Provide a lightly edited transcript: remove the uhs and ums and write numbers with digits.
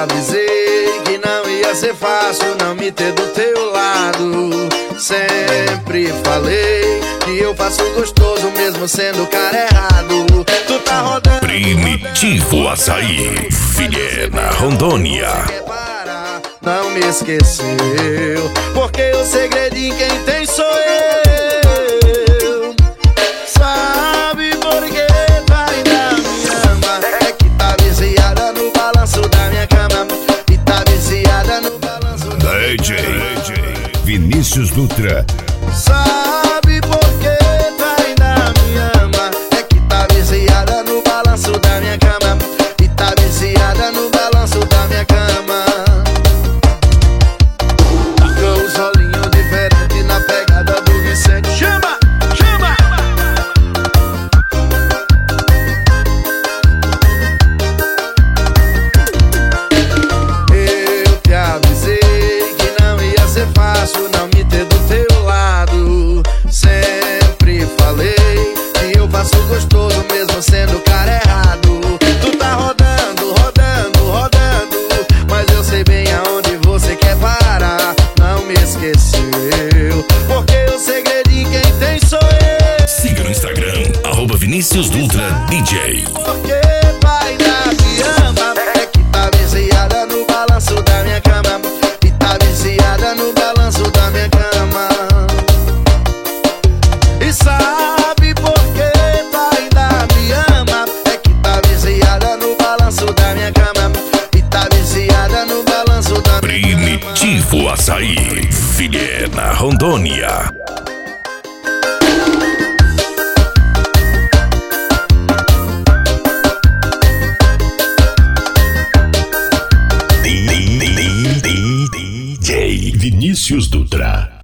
avisei que não ia ser fácil não me ter do teu lado. Sempre falei que eu faço gostoso mesmo sendo cara errado. Tu tá rodando Primitivo Açaí, Vilhena, Rondônia. Não me esqueceu, porque o segredinho quem tem sou eu. Sabe por que tu ainda me ama? É que tá viciada no balanço da minha cama. E tá viciada no balanço da DJ Vinícius Dutra. Sabe por que tu ainda me ama? É que tá viciada no balanço da minha cama. E tá viciada no balanço da minha cama. Com os olhinhos diferentes na pegada do Vicente. Chama, chama! Eu te avisei que não ia ser fácil não me ter do teu lado. Sempre falei que eu faço gostoso mesmo sendo cara errado. Tu tá rodando, rodando, rodando, mas eu sei bem aonde você quer parar. Não me esqueceu, porque o segredinho quem tem sou eu. Siga no Instagram, @Vinícius Dutra DJ. Porque pai da me ama, é que tá viciada no balanço da minha cama. E tá viciada no balanço da minha cama. E sabe por que tu ainda me ama? É que tá viciada no balanço da minha cama. E tá viciada no balanço da minha cama. Primitivo Açaí, Vilhena, Rondônia. DJ Vinícius Dutra.